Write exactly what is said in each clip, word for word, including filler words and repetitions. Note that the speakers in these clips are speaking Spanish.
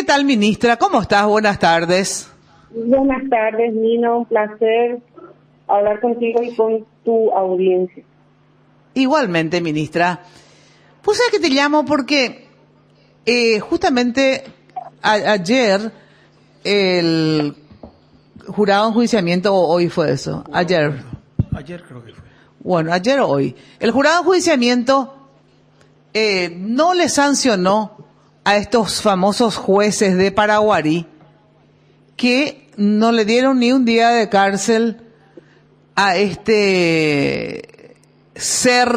tal, ministra? ¿Cómo estás? Buenas tardes. Buenas tardes, Nina. Un placer hablar contigo y con tu audiencia. Igualmente, ministra. Pues sabes que te llamo porque eh, justamente a, ayer el jurado de enjuiciamiento, o hoy fue eso, ayer. Ayer creo que fue. Bueno, ayer o hoy. El jurado de enjuiciamiento eh, no le sancionó a estos famosos jueces de Paraguarí que no le dieron ni un día de cárcel a este ser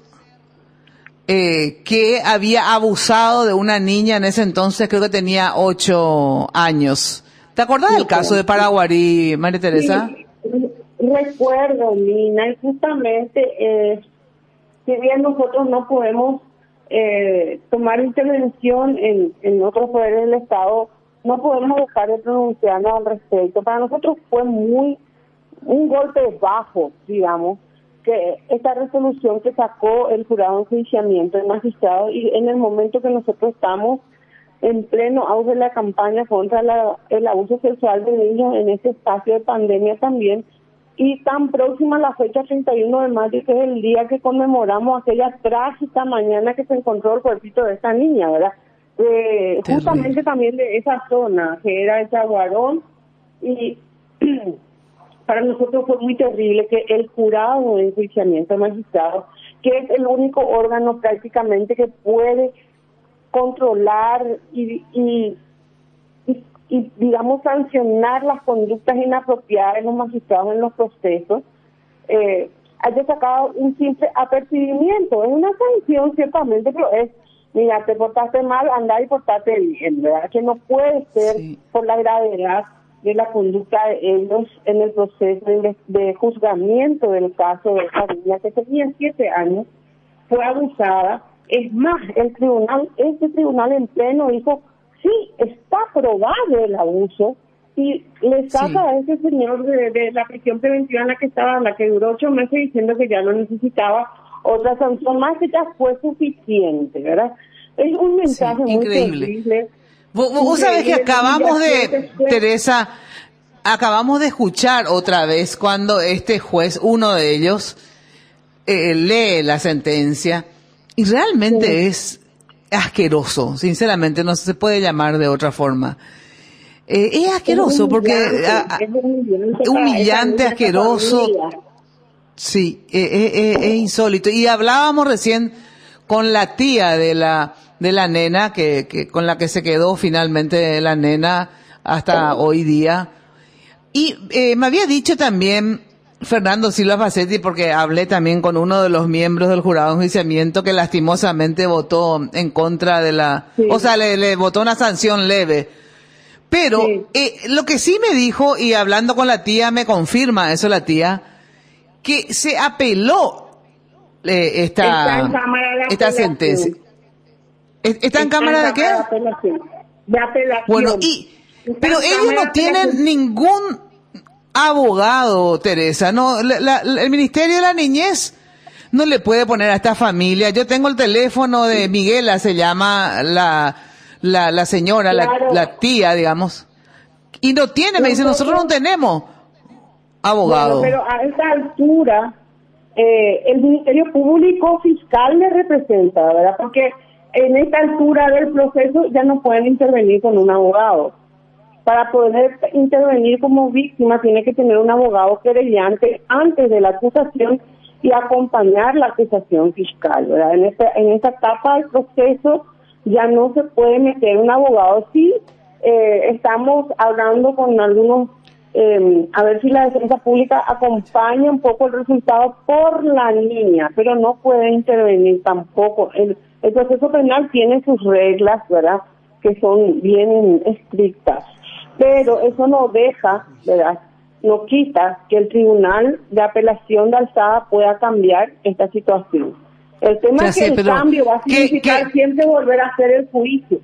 eh, que había abusado de una niña en ese entonces, creo que tenía ocho años. ¿Te acordás del caso de Paraguarí, María Teresa? Sí, recuerdo, Nina, y justamente, eh, si bien nosotros no podemos eh, tomar intervención en, en otros poderes del Estado, no podemos dejar de pronunciarnos al respecto. Para nosotros fue muy un golpe bajo, digamos, que esta resolución que sacó el jurado de enjuiciamiento del magistrado, y en el momento que nosotros estamos en pleno auge de la campaña contra la, el abuso sexual de niños en este espacio de pandemia también, y tan próxima la fecha treinta y uno de mayo, que es el día que conmemoramos aquella trágica mañana que se encontró el cuerpito de esta niña, ¿verdad? Eh, justamente también de esa zona, que era el Chaguarón, y para nosotros fue muy terrible que el jurado de enjuiciamiento magistrado, que es el único órgano prácticamente que puede controlar y, y, y, y digamos sancionar las conductas inapropiadas de los magistrados en los procesos, eh, haya sacado un simple apercibimiento. Es una sanción ciertamente, pero es, mira, te portaste mal, andá y portate bien, ¿verdad? Que no puede ser sí. por la gravedad de la conducta de ellos en el proceso de, de juzgamiento del caso de esa niña que tenía siete años, fue abusada. Es más, el tribunal, este tribunal en pleno dijo, sí, está probado el abuso, y le saca sí. a ese señor de, de la prisión preventiva en la que estaba, en la que duró ocho meses, diciendo que ya no necesitaba otra sanción más, que ya fue suficiente, ¿verdad? Es un mensaje sí, muy increíble. terrible. Vos, vos sabés que acabamos de, Teresa, acabamos de escuchar otra vez cuando este juez, uno de ellos, eh, lee la sentencia, y realmente sí. es asqueroso, sinceramente, no se puede llamar de otra forma. Eh, es asqueroso es porque a, a, es humillante, humillante asqueroso. Sí, eh, eh, eh, es insólito. Y hablábamos recién con la tía de la de la nena que, que con la que se quedó finalmente la nena hasta hoy día. Y eh, me había dicho también Fernando Silva Facetti, porque hablé también con uno de los miembros del jurado de enjuiciamiento que lastimosamente votó en contra de la, sí. o sea, le, le votó una sanción leve. Pero sí. eh, lo que sí me dijo, y hablando con la tía, me confirma eso la tía, que se apeló eh, esta, esta sentencia. ¿Está, ¿Está en cámara de qué? De apelación. De apelación. Bueno, y, pero ellos no tienen ningún abogado, Teresa, no, la, la, el Ministerio de la Niñez no le puede poner a esta familia. Yo tengo el teléfono de Miguela, se llama la, la, la señora, claro. la, la tía, digamos, y no tiene, me dice, nosotros no tenemos abogado. Bueno, pero a esta altura, eh, el Ministerio Público Fiscal le representa, ¿verdad? Porque en esta altura del proceso ya no pueden intervenir con un abogado. Para poder intervenir como víctima tiene que tener un abogado querellante antes de la acusación y acompañar la acusación fiscal, ¿verdad? En esta, en esta etapa del proceso ya no se puede meter un abogado. Sí, eh, estamos hablando con algunos, eh, a ver si la defensa pública acompaña un poco el resultado por la niña, pero no puede intervenir tampoco. El, el proceso penal tiene sus reglas, ¿verdad?, que son bien estrictas. Pero eso no deja, ¿verdad?, no quita que el Tribunal de Apelación de Alzada pueda cambiar esta situación. El tema es que el cambio va a significar siempre volver a hacer el juicio.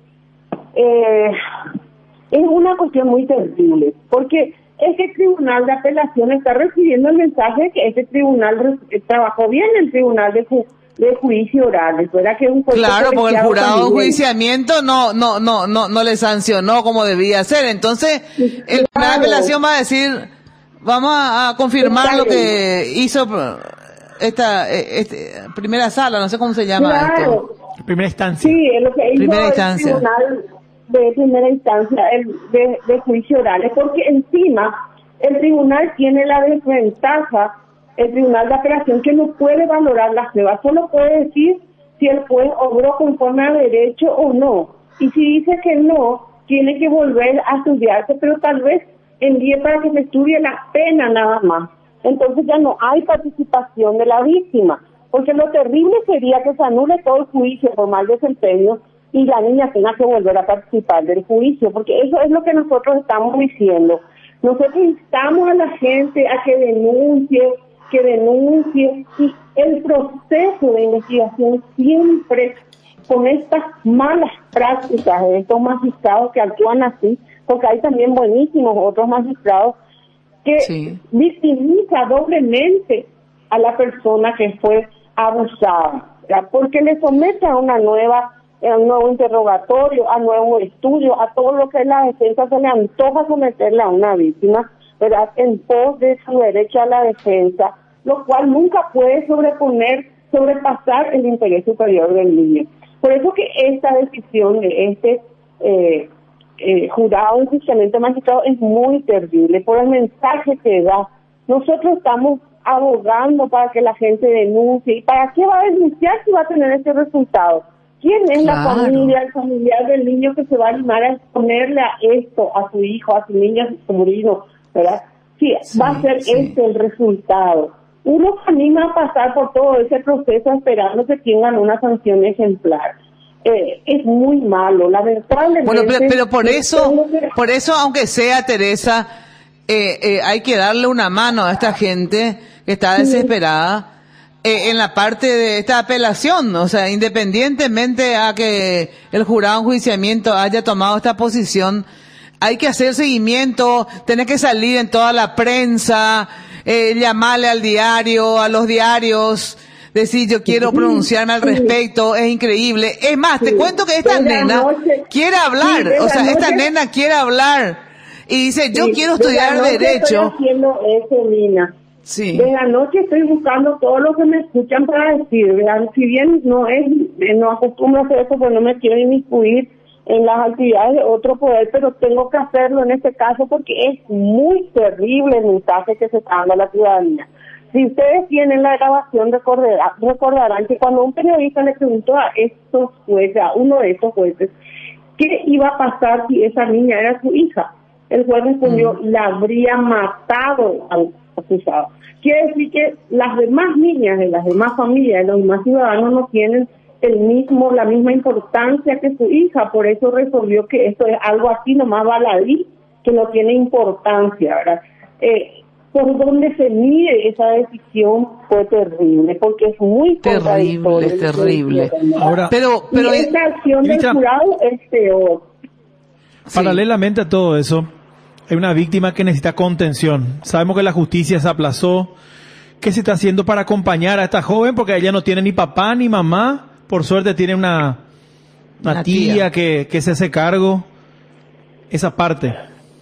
Eh, es una cuestión muy terrible, porque ese Tribunal de Apelación está recibiendo el mensaje de que ese tribunal trabajó bien, el Tribunal de, de juicio oral, ¿verdad? Que es un claro, porque el jurado de enjuiciamiento no, no, no, no, no le sancionó como debía ser. Entonces, sí, el claro. La apelación va a decir, vamos a, a confirmar claro. Lo que hizo esta, este, primera sala, no sé cómo se llama claro. esto. Primera instancia. Sí, es lo que hizo primera instancia. El tribunal de primera instancia, el de, de juicio oral, es porque encima el tribunal tiene la desventaja, el tribunal de apelación, que no puede valorar las pruebas, solo puede decir si el juez obró conforme a derecho o no. Y si dice que no, tiene que volver a estudiarse, pero tal vez envíe para que se estudie la pena nada más. Entonces ya no hay participación de la víctima, porque lo terrible sería que se anule todo el juicio por mal desempeño y la niña tenga que volver a participar del juicio, porque eso es lo que nosotros estamos diciendo. Nosotros instamos a la gente a que denuncie, que denuncie, y el proceso de investigación siempre con estas malas prácticas de estos magistrados que actúan así, porque hay también buenísimos otros magistrados que sí. victimiza doblemente a la persona que fue abusada, ¿verdad? Porque le somete a una nueva, a un nuevo interrogatorio, a nuevo estudio, a todo lo que la defensa se le antoja someterle a una víctima, ¿verdad? En pos de su derecho a la defensa, lo cual nunca puede sobreponer, sobrepasar el interés superior del niño. Por eso que esta decisión de este eh, eh, jurado de enjuiciamiento magistrado es muy terrible, por el mensaje que da. Nosotros estamos abogando para que la gente denuncie. ¿Y para qué va a denunciar si va a tener ese resultado? ¿Quién es claro. la familia, el familiar del niño que se va a animar a exponerle a esto, a su hijo, a su niña, a su sobrino, ¿verdad? Sí, sí va a ser sí. este el resultado. Uno se anima a pasar por todo ese proceso esperando que tengan una sanción ejemplar. Eh, es muy malo, lamentablemente. Bueno, pero, pero por eso, por eso, aunque sea Teresa, eh, eh, hay que darle una mano a esta gente que está desesperada eh, en la parte de esta apelación, o sea, independientemente a que el jurado de enjuiciamiento haya tomado esta posición, hay que hacer seguimiento, tener que salir en toda la prensa, eh, llamarle al diario, a los diarios, decir yo quiero pronunciarme al respecto, es increíble. Es más, te cuento que esta nena quiere hablar, o sea, esta nena quiere hablar y dice yo quiero estudiar derecho. Estoy haciendo eso, Lina. Sí. De la noche estoy buscando todo lo que me escuchan para decir, ¿verdad? Si bien no es, no acostumbro a hacer eso, pues no me quiero inmiscuir en las actividades de otro poder, pero tengo que hacerlo en este caso porque es muy terrible el mensaje que se está dando a la ciudadanía. Si ustedes tienen la grabación, recordarán, recordarán que cuando un periodista le preguntó a estos jueces, a uno de estos jueces, ¿qué iba a pasar si esa niña era su hija? El juez respondió, mm. la habría matado al acusado. Quiere decir que las demás niñas de las demás familias, de los demás ciudadanos no tienen el mismo, la misma importancia que su hija, por eso resolvió que esto es algo así nomás baladí, que no tiene importancia, ¿verdad? Eh, por donde se mide esa decisión fue terrible, porque es muy terrible, es terrible. Ahora, pero, pero y esta acción del jurado es peor. Paralelamente a todo eso, hay una víctima que necesita contención. Sabemos que la justicia se aplazó. ¿Qué se está haciendo para acompañar a esta joven? Porque ella no tiene ni papá ni mamá. Por suerte tiene una, una, una tía, tía que, que se hace cargo. Esa parte.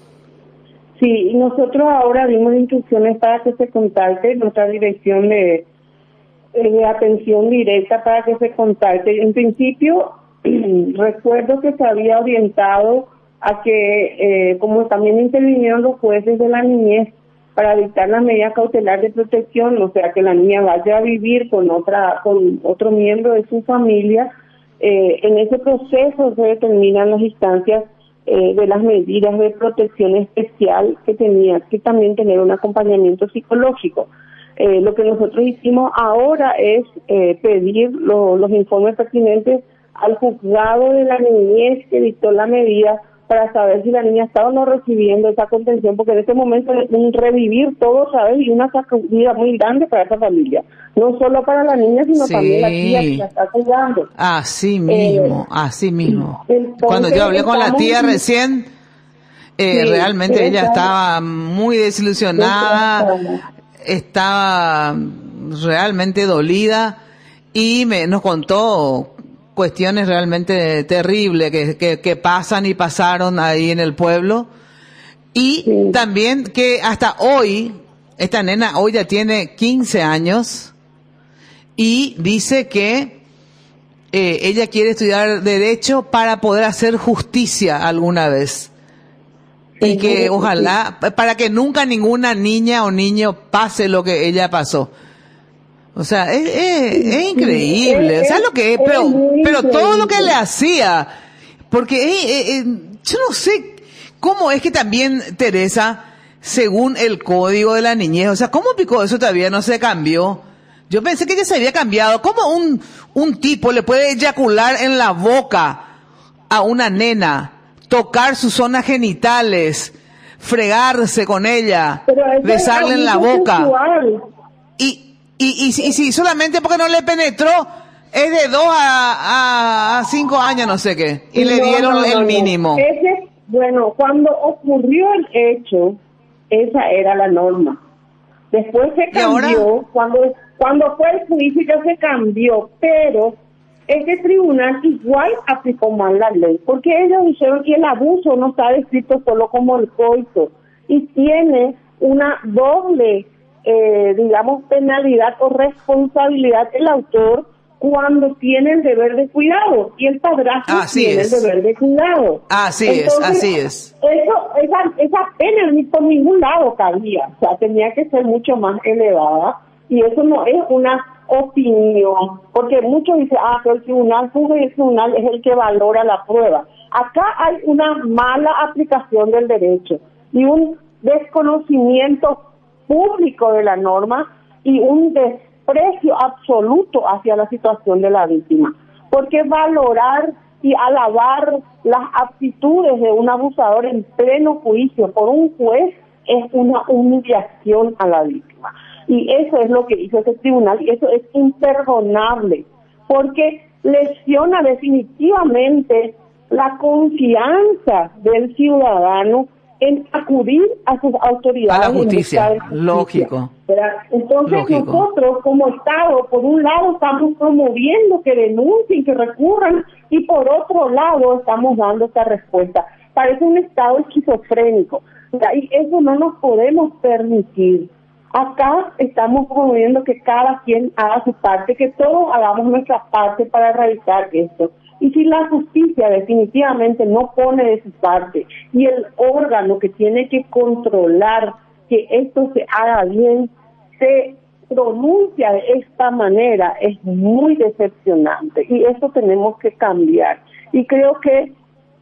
Sí, nosotros ahora dimos instrucciones para que se contacte nuestra dirección de, de atención directa para que se contacte. En principio, recuerdo que se había orientado a que, eh, como también intervinieron los jueces de la niñez para dictar las medidas cautelares de protección, o sea, que la niña vaya a vivir con otra, con otro miembro de su familia, eh, en ese proceso se determinan las instancias eh, de las medidas de protección especial que tenía que también tener un acompañamiento psicológico. Eh, lo que nosotros hicimos ahora es eh, pedir lo, los informes pertinentes al juzgado de la niñez que dictó la medida para saber si la niña está o no recibiendo esa contención, porque en este momento es un revivir todo otra vez y una sacudida muy grande para esa familia. No solo para la niña, sino sí. también la tía que la está cuidando. Así mismo, eh, así mismo. Entonces, cuando yo hablé con la tía recién, eh, sí, realmente ella estaba muy desilusionada, estaba realmente dolida y me, nos contó cuestiones realmente terribles que, que, que pasan y pasaron ahí en el pueblo. Y sí. También que hasta hoy, esta nena hoy ya tiene quince años y dice que eh, ella quiere estudiar Derecho para poder hacer justicia alguna vez. Y que ojalá, para que nunca ninguna niña o niño pase lo que ella pasó. O sea, es, es, es increíble. ¿Sabes lo que es? Pero, pero todo lo que le hacía, porque eh, eh, yo no sé cómo es que también Teresa, según el código de la niñez, o sea, ¿cómo picó eso todavía no se cambió? Yo pensé que ya se había cambiado. ¿Cómo un, un tipo le puede eyacular en la boca a una nena? Tocar sus zonas genitales, fregarse con ella, besarle en la boca. Y, y, y, y si solamente porque no le penetró, es de dos a, a, a cinco años, no sé qué. Y no, le dieron no, no, el mínimo. No. Ese, bueno, cuando ocurrió el hecho, esa era la norma. Después se cambió, cuando, cuando fue el juicio ya se cambió, pero este tribunal igual aplicó mal la ley, porque ellos dijeron que el abuso no está descrito solo como el coito y tiene una doble, eh, digamos, penalidad o responsabilidad el autor cuando tiene el deber de cuidado y el padrastro así tiene es. el deber de cuidado. Así Entonces, es, así es. Eso, esa, esa pena ni por ningún lado cabía, o sea, tenía que ser mucho más elevada y eso no es una opinión, porque muchos dicen, ah, pero el tribunal juzga y el tribunal es el que valora la prueba. Acá hay una mala aplicación del derecho y un desconocimiento público de la norma y un desprecio absoluto hacia la situación de la víctima, porque valorar y alabar las aptitudes de un abusador en pleno juicio por un juez es una humillación a la víctima. Y eso es lo que hizo ese tribunal, y eso es imperdonable, porque lesiona definitivamente la confianza del ciudadano en acudir a sus autoridades. A la justicia, lógico. ¿verdad? Entonces lógico. Nosotros como Estado, por un lado estamos promoviendo que denuncien, que recurran, y por otro lado estamos dando esta respuesta. Parece un Estado esquizofrénico, ¿verdad? Y eso no nos podemos permitir. Acá estamos promoviendo que cada quien haga su parte, que todos hagamos nuestra parte para erradicar esto. Y si la justicia definitivamente no pone de su parte y el órgano que tiene que controlar que esto se haga bien se pronuncia de esta manera, es muy decepcionante y eso tenemos que cambiar. Y creo que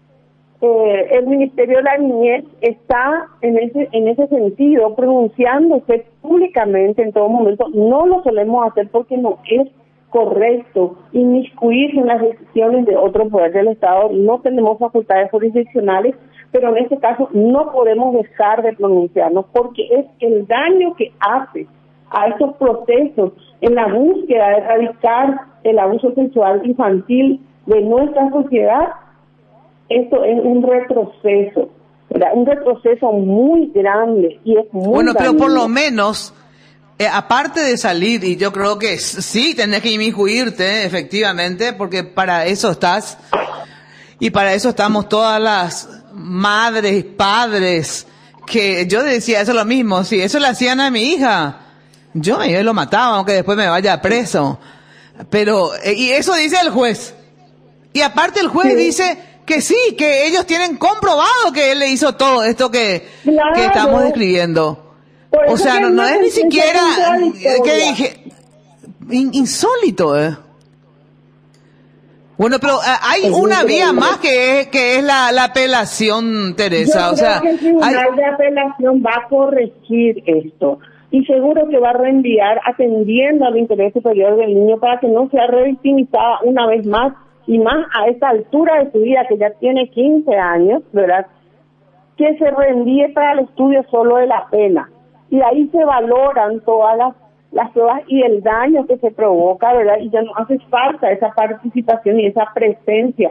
Eh, el Ministerio de la Niñez está en ese en ese sentido pronunciándose públicamente en todo momento. No lo solemos hacer porque no es correcto inmiscuirse en las decisiones de otro poder del Estado. No tenemos facultades jurisdiccionales, pero en este caso no podemos dejar de pronunciarnos porque es el daño que hace a estos procesos en la búsqueda de erradicar el abuso sexual infantil de nuestra sociedad. Esto es un retroceso, ¿verdad? Un retroceso muy grande y es muy bueno, pero dañino. por lo menos, eh, aparte de salir, y yo creo que sí tenés que inmiscuirte, eh, efectivamente, porque para eso estás, y para eso estamos todas las madres, padres, que yo decía eso lo mismo, si eso le hacían a mi hija, yo me lo mataba, aunque después me vaya preso. Pero, eh, y eso dice el juez. Y aparte el juez sí. dice que sí, que ellos tienen comprobado que él le hizo todo esto que, claro. que estamos describiendo. O sea, no, no es ni siquiera, que dije, in, insólito, ¿eh? Bueno, pero uh, hay es una vía más que es, que es la, la apelación, Teresa. Yo o sea, creo que el tribunal hay... de apelación va a corregir esto. Y seguro que va a reenviar atendiendo al interés superior del niño para que no sea revictimizada una vez más. Y más a esta altura de su vida, que ya tiene quince años, ¿verdad? Que se reenvíe para el estudio solo de la pena. Y ahí se valoran todas las, las pruebas y el daño que se provoca, ¿verdad? Y ya no hace falta esa participación y esa presencia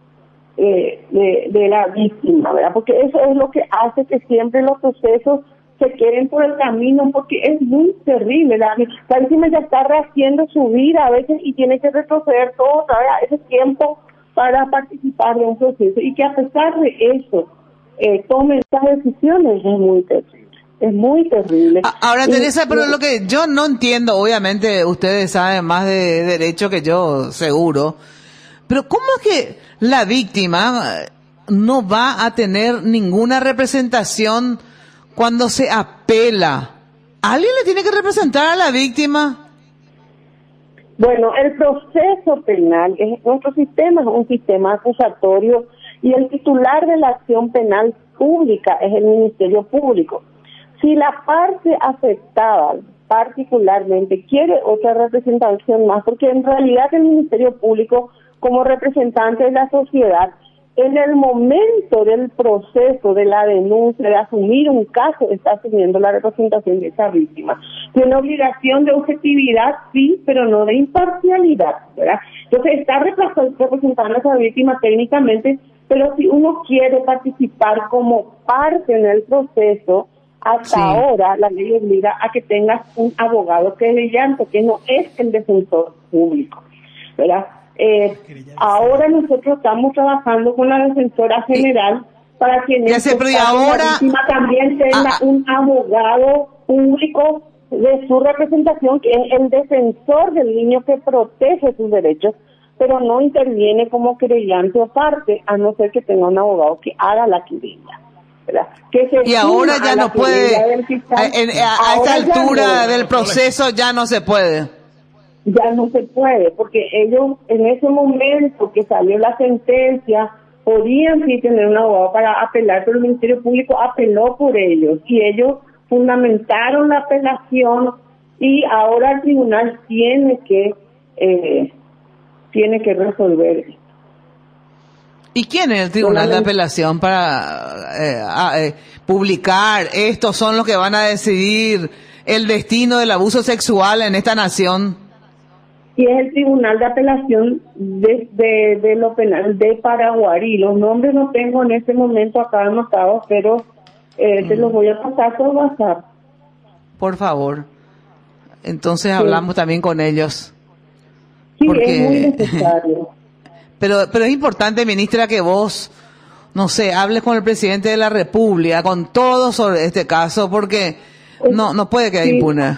eh, de, de la víctima, ¿verdad? Porque eso es lo que hace que siempre los procesos se queden por el camino, porque es muy terrible. La, la víctima ya está rehaciendo su vida a veces y tiene que retroceder todo otra vez a ese tiempo para participar de un proceso, y que a pesar de eso eh, tomen estas decisiones es muy terrible. Es muy terrible. Ahora, Teresa, y, pero y, lo que yo no entiendo, obviamente ustedes saben más de derecho que yo, seguro, pero ¿cómo es que la víctima no va a tener ninguna representación cuando se apela? ¿Alguien le tiene que representar a la víctima? Bueno, el proceso penal, es, nuestro sistema es un sistema acusatorio y el titular de la acción penal pública es el Ministerio Público. Si la parte afectada particularmente quiere otra representación más, porque en realidad el Ministerio Público, como representante de la sociedad, en el momento del proceso de la denuncia, de asumir un caso, está asumiendo la representación de esa víctima. Tiene obligación de objetividad, sí, pero no de imparcialidad, ¿verdad? Entonces está representando a esa víctima técnicamente, pero si uno quiere participar como parte en el proceso, hasta sí. ahora la ley obliga a que tengas un abogado querellante, que no es el defensor público, ¿verdad? Eh, ahora nosotros estamos trabajando con la defensora general para que en ya sé, pero ahora, la víctima también tenga ah, un abogado público de su representación, que es el defensor del niño que protege sus derechos, pero no interviene como querellante o parte, a no ser que tenga un abogado que haga la querella. Que se y ahora ya no puede, a, en, a, a esta altura no, del proceso ya no se puede. Ya no se puede, porque ellos en ese momento que salió la sentencia podían sí tener un abogado para apelar, pero el Ministerio Público apeló por ellos y ellos fundamentaron la apelación y ahora el tribunal tiene que eh, tiene que resolver. ¿Y quién es el tribunal de apelación para eh, a, eh, publicar? Estos son los que van a decidir el destino del abuso sexual en esta nación. Y es el tribunal de apelación de, de, de lo penal de Paraguarí. Los nombres no tengo en este momento acá anotados, pero eh, mm. te los voy a pasar por WhatsApp. Por favor. Entonces sí. hablamos también con ellos. Sí, porque... es muy necesario. Pero, pero es importante, ministra, que vos, no sé, hables con el presidente de la República, con todo sobre este caso, porque no, no puede quedar sí. impune.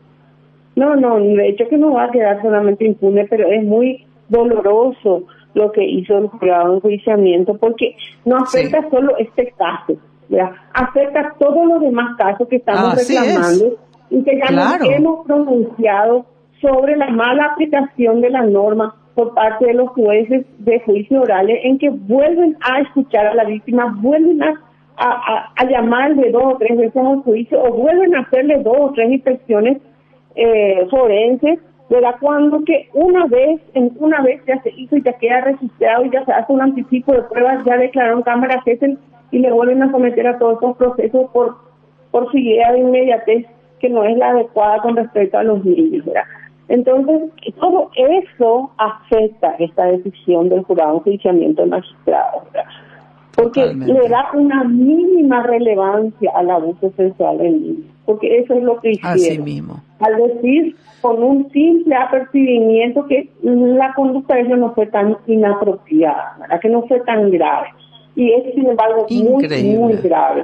No, no, de hecho que no va a quedar solamente impune, pero es muy doloroso lo que hizo el jurado de enjuiciamiento, porque no afecta sí. solo este caso, ¿verdad? Afecta todos los demás casos que estamos Así reclamando es. y que ya claro. nos hemos pronunciado sobre la mala aplicación de la norma por parte de los jueces de juicio orales, en que vuelven a escuchar a la víctima, vuelven a, a, a llamarle dos o tres veces al juicio, o vuelven a hacerle dos o tres inspecciones eh, forenses, ¿verdad? Cuando que una vez, en una vez ya se hizo y ya queda registrado y ya se hace un anticipo de pruebas, ya declararon cámara Gesell y le vuelven a someter a todos estos procesos por, por su idea de inmediatez, que no es la adecuada con respecto a los niños, ¿verdad? Entonces, todo eso afecta esta decisión del jurado de enjuiciamiento del magistrado, ¿verdad? Porque Totalmente. le da una mínima relevancia al abuso sexual en niños, porque eso es lo que hicieron. Así mismo. Al decir con un simple apercibimiento que la conducta de ellos no fue tan inapropiada, ¿verdad? Que no fue tan grave. Y es, sin embargo, Increíble. muy, muy grave.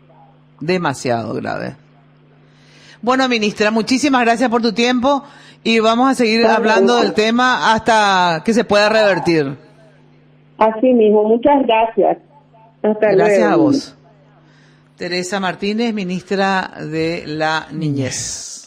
Demasiado grave. Bueno, ministra, muchísimas gracias por tu tiempo y vamos a seguir Está hablando bien. del tema hasta que se pueda revertir. Así mismo, muchas gracias. Hasta gracias luego. a vos. Teresa Martínez, ministra de la Niñez.